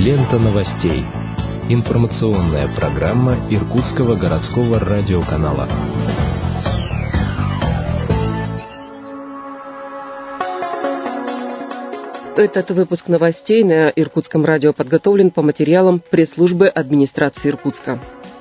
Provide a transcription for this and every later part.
Лента новостей. Информационная программа Иркутского городского радиоканала. Этот выпуск новостей на Иркутском радио подготовлен по материалам пресс-службы администрации Иркутска.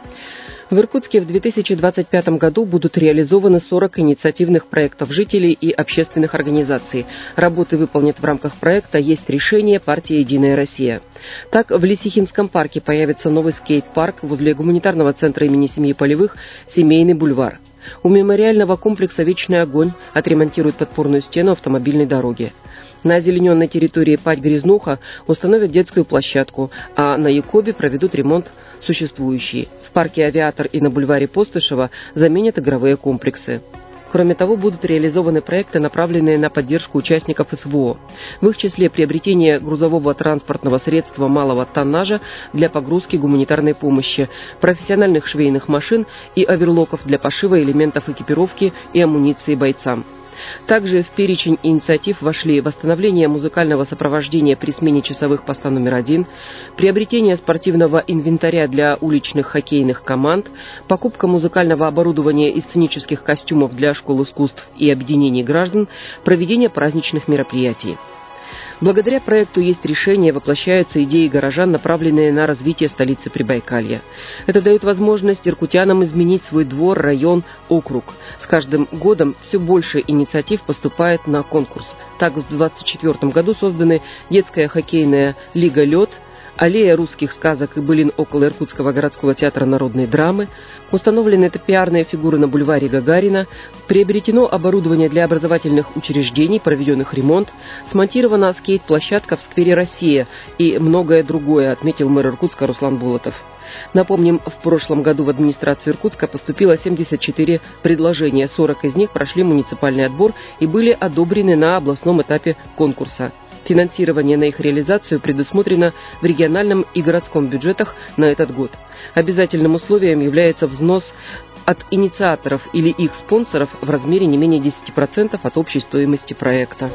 В Иркутске в 2025 году будут реализованы 40 инициативных проектов жителей и общественных организаций. Работы выполнят в рамках проекта «Есть решение» партии «Единая Россия». Так, в Лисихинском парке появится новый скейт-парк, возле гуманитарного центра имени семьи Полевых «Семейный бульвар». У мемориального комплекса «Вечный огонь» отремонтируют подпорную стену автомобильной дороги. На озелененной территории Пать-Грязнуха установят детскую площадку, а на Якобе проведут ремонт существующий. В парке «Авиатор» и на бульваре Постышева заменят игровые комплексы. Кроме того, будут реализованы проекты, направленные на поддержку участников СВО. В их числе приобретение грузового транспортного средства малого тоннажа для погрузки гуманитарной помощи, профессиональных швейных машин и оверлоков для пошива элементов экипировки и амуниции бойцам. Также в перечень инициатив вошли восстановление музыкального сопровождения при смене часовых поста номер 1, приобретение спортивного инвентаря для уличных хоккейных команд, покупка музыкального оборудования и сценических костюмов для школ искусств и объединений граждан, проведение праздничных мероприятий. Благодаря проекту «Есть решение» воплощаются идеи горожан, направленные на развитие столицы Прибайкалья. Это дает возможность иркутянам изменить свой двор, район, округ. С каждым годом все больше инициатив поступает на конкурс. Так, в 2024 году созданы детская хоккейная лига «Лед», аллея русских сказок и былин около Иркутского городского театра народной драмы, установлены топиарные фигуры на бульваре Гагарина, приобретено оборудование для образовательных учреждений, проведенных ремонт, смонтирована скейт-площадка в сквере «Россия» и многое другое, отметил мэр Иркутска Руслан Булатов. Напомним, в прошлом году в администрацию Иркутска поступило 74 предложения, 40 из них прошли муниципальный отбор и были одобрены на областном этапе конкурса. Финансирование на их реализацию предусмотрено в региональном и городском бюджетах на этот год. Обязательным условием является взнос от инициаторов или их спонсоров в размере не менее 10% от общей стоимости проекта.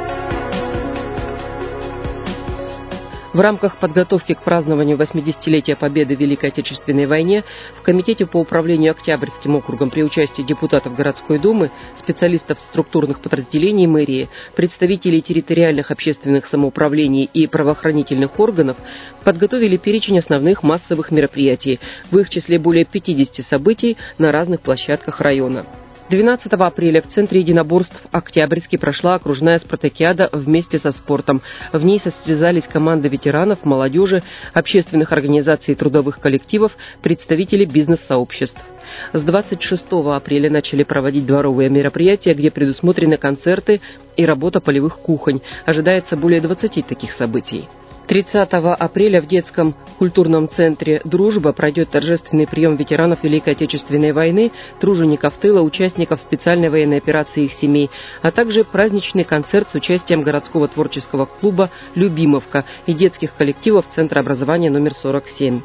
В рамках подготовки к празднованию 80-летия Победы в Великой Отечественной войне в Комитете по управлению Октябрьским округом при участии депутатов городской думы, специалистов структурных подразделений мэрии, представителей территориальных общественных самоуправлений и правоохранительных органов подготовили перечень основных массовых мероприятий, в их числе более 50 событий на разных площадках района. 12 апреля в Центре единоборств «Октябрьский» прошла окружная спартакиада вместе со спортом. В ней состязались команды ветеранов, молодежи, общественных организаций и трудовых коллективов, представители бизнес-сообществ. С 26 апреля начали проводить дворовые мероприятия, где предусмотрены концерты и работа полевых кухонь. Ожидается более 20 таких событий. 30 апреля в детском культурном центре «Дружба» пройдет торжественный прием ветеранов Великой Отечественной войны, тружеников тыла, участников специальной военной операции и их семей, а также праздничный концерт с участием городского творческого клуба «Любимовка» и детских коллективов Центра образования номер 47.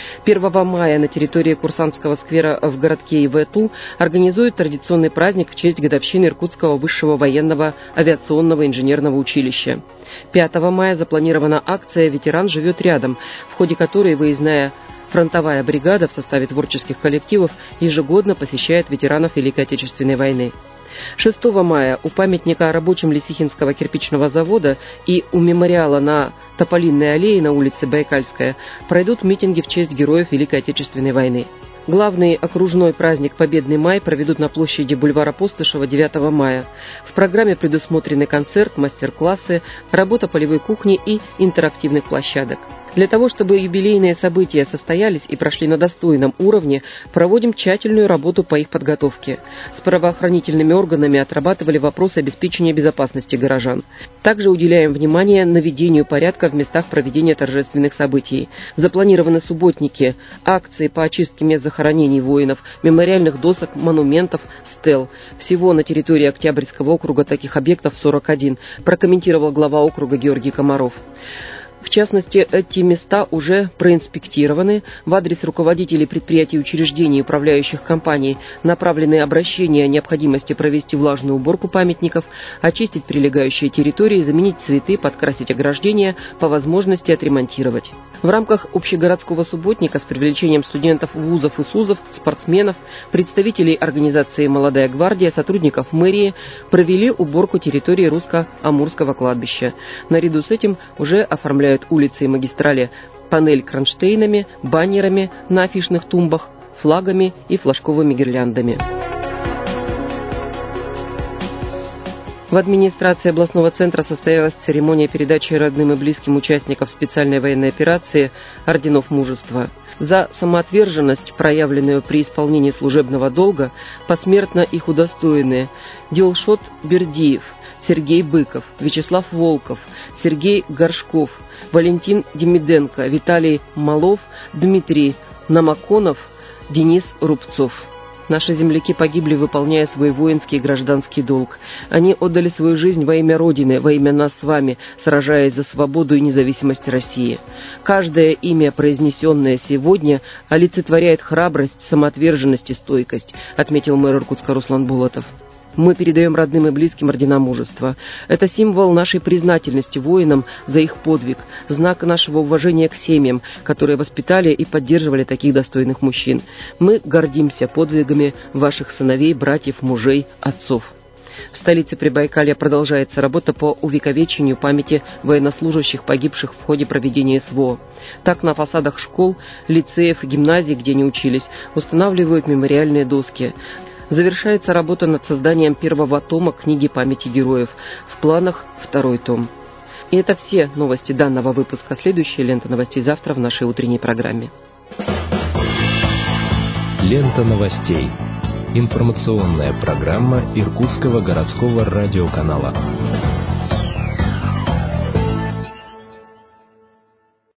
1 мая на территории Курсантского сквера в городке ИВТУ организуют традиционный праздник в честь годовщины Иркутского высшего военного авиационного инженерного училища. 5 мая запланирована акция «Ветеран живет рядом», в ходе которой выездная фронтовая бригада в составе творческих коллективов ежегодно посещает ветеранов Великой Отечественной войны. 6 мая у памятника рабочим Лисихинского кирпичного завода и у мемориала на Тополинной аллее на улице Байкальская пройдут митинги в честь героев Великой Отечественной войны. Главный окружной праздник «Победный май» проведут на площади бульвара Постышева 9 мая. В программе предусмотрены концерт, мастер-классы, работа полевой кухни и интерактивных площадок. Для того, чтобы юбилейные события состоялись и прошли на достойном уровне, проводим тщательную работу по их подготовке. С правоохранительными органами отрабатывали вопросы обеспечения безопасности горожан. Также уделяем внимание наведению порядка в местах проведения торжественных событий. Запланированы субботники, акции по очистке мест захоронений воинов, мемориальных досок, монументов, стел. Всего на территории Октябрьского округа таких объектов 41, прокомментировал глава округа Георгий Комаров. В частности, эти места уже проинспектированы. В адрес руководителей предприятий, учреждений и управляющих компаний направлены обращения о необходимости провести влажную уборку памятников, очистить прилегающие территории, заменить цветы, подкрасить ограждения, по возможности отремонтировать. В рамках общегородского субботника с привлечением студентов вузов и СУЗов, спортсменов, представителей организации «Молодая гвардия», сотрудников мэрии провели уборку территории русско-амурского кладбища. Наряду с этим уже оформляют улицы и магистрали панель кронштейнами, баннерами на афишных тумбах, флагами и флажковыми гирляндами. В администрации областного центра состоялась церемония передачи родным и близким участников специальной военной операции орденов мужества. За самоотверженность, проявленную при исполнении служебного долга, посмертно их удостоенные Дилшот Бердиев, Сергей Быков, Вячеслав Волков, Сергей Горшков, Валентин Демиденко, Виталий Малов, Дмитрий Намаконов, Денис Рубцов. Наши земляки погибли, выполняя свой воинский и гражданский долг. Они отдали свою жизнь во имя Родины, во имя нас с вами, сражаясь за свободу и независимость России. Каждое имя, произнесенное сегодня, олицетворяет храбрость, самоотверженность и стойкость, отметил мэр Иркутска Руслан Булатов. Мы передаем родным и близким ордена мужества. Это символ нашей признательности воинам за их подвиг, знак нашего уважения к семьям, которые воспитали и поддерживали таких достойных мужчин. Мы гордимся подвигами ваших сыновей, братьев, мужей, отцов. В столице Прибайкалья продолжается работа по увековечению памяти военнослужащих, погибших в ходе проведения СВО. Так, на фасадах школ, лицеев и гимназий, где они учились, устанавливают мемориальные доски. Завершается работа над созданием первого тома книги памяти героев. В планах второй том. И это все новости данного выпуска. Следующая лента новостей завтра в нашей утренней программе. Лента новостей. Информационная программа Иркутского городского радиоканала.